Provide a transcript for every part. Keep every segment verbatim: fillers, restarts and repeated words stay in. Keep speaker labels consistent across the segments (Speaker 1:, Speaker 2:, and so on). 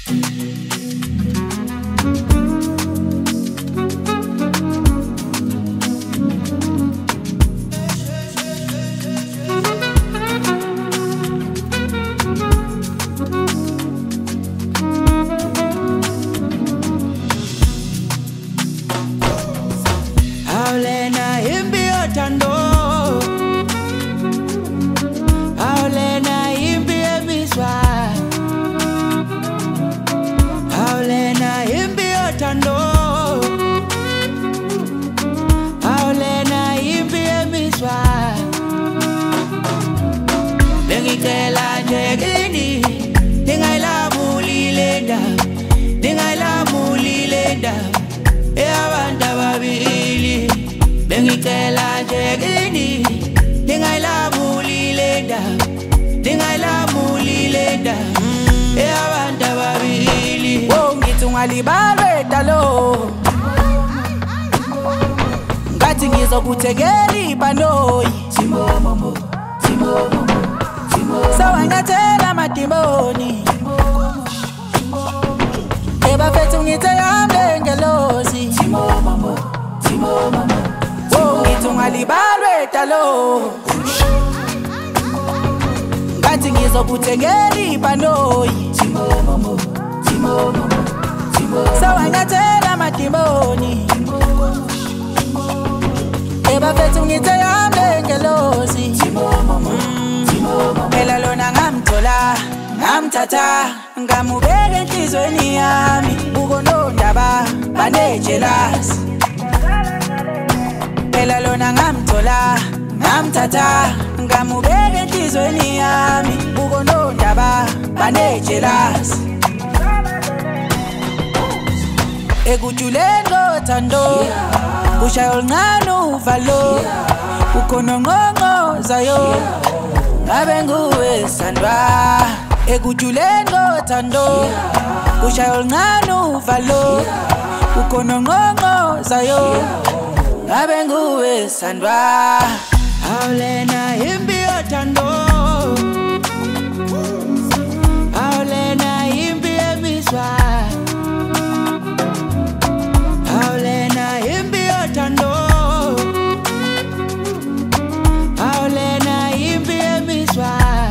Speaker 1: Aulena imbi otando, Aulena imbi emiswa, Aulena imbi otando, Aulena imbi emiswa. Bengikela njegini, dingaila mulilenda, dingaila mulilenda, e abanda babili. Bengikela njegini, dingaila mulilenda, dingaila mulilenda, e abanda babili.
Speaker 2: Oh, ngithungalibalwe dalo, ngathi ngizokuthekela ibhanoyi.
Speaker 1: Timomomo, timomomo, timomomo.
Speaker 2: Sawangathela madimboni, ebafethu ngithe yami ngelozi.
Speaker 1: Timomomo, timomomo.
Speaker 2: Oh, ngithungalibalwe dalo, ngathi ngizokuthekela ibhanoyi.
Speaker 1: Timomomo, timomomo, timomomo.
Speaker 2: Sawangathela madimboni, ebafethu ngithe yami ngelozi.
Speaker 1: Timomomo, timomomo.
Speaker 2: Phela lona ngamthola, ngamthatha, ngamubeka enhlizweni yami. Ukonondaba banejealous. Phela lona ngamthola, ngamthatha, ngamubeka enhlizweni yami. Ukonondaba banejealous. Ekujuleni kothando, kushaya oluncane uvalo, ukhona ngqongqozayo, ngabe nguwe sandwa. Ekujuleni kothando, kushaya oluncane uvalo, ukhona ngqongqozayo, ngabe nguwe sandwa.
Speaker 1: Aulena imbi otando, Aulena imbi emiswa, Aulena imbi otando, Aulena imbi emiswa.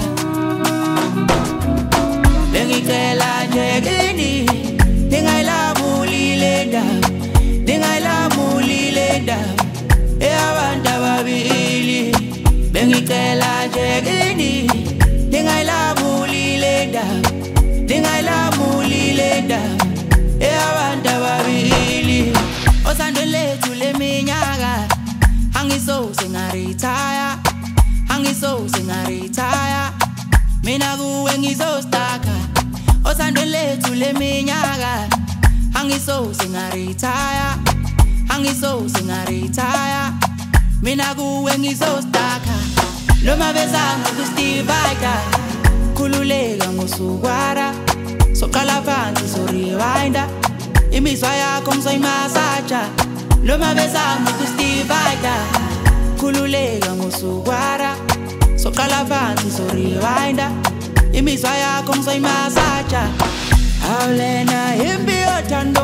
Speaker 1: Bengikela njegini, dingaila mulilenda, dingaila mulilenda, e abanda babili. Bengikela njegini, dingaila mulilenda, dingaila mulilenda, e abanda babili. Osando lethu leminyaka, angiso singaretire, angiso singaretire, mina kuwe ngizostaka. Osando lethu leminyaka, angiso singaretire, angiso singaretire, mina kuwe ngizostaka. Loma bezangu kustivayda, khululeka ngosukwara, soqala phansi so rewinda, imizwa yakho ngizoyimasaja. Loma bezangu kustivayda, khululeka ngosukwara, soqala phansi so rewinda, imizwa yakho ngizoyimasaja. Aulena imbi otando,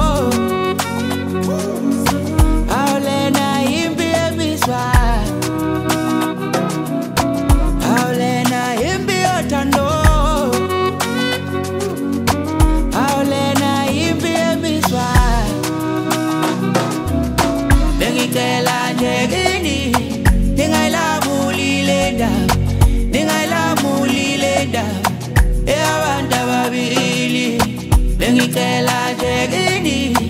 Speaker 1: Aulena imbi emiswa, Aulena imbi otando, Aulena imbi emiswa. Bengikela njegini, dingaila mulilenda, dingaila mulilenda, e abanda babili. Bengikela njegini,